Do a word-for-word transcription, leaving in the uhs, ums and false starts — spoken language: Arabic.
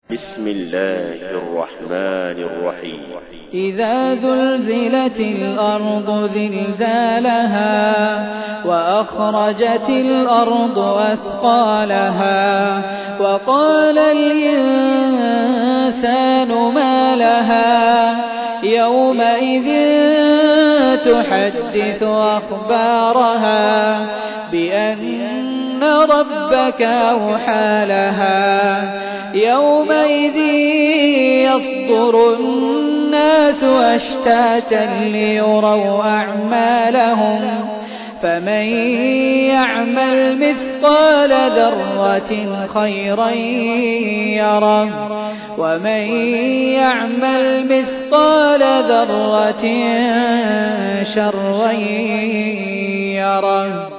بسم الله الرحمن الرحيم. إذا زلزلت الأرض زلزالها وأخرجت الأرض أثقالها وقال الإنسان ما لها يومئذ تحدث أخبارها بأن ربك أوحى لها يومئذ يصدر الناس أشتاتا ليروا أعمالهم فمن يعمل مثقال ذرة خيرا يره ومن يعمل مثقال ذرة شرا يره.